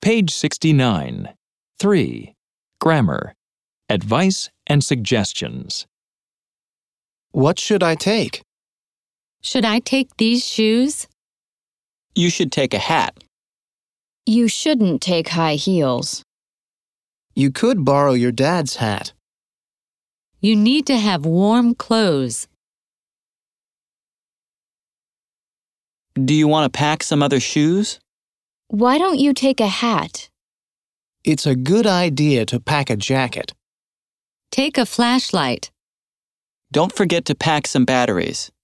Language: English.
Page 69. 3. Grammar. Advice and suggestions. What should I take? Should I take these shoes? You should take a hat. You shouldn't take high heels. You could borrow your dad's hat. You need to have warm clothes. Do you want to pack some other shoes? Why don't you take a hat? It's a good idea to pack a jacket. Take a flashlight. Don't forget to pack some batteries.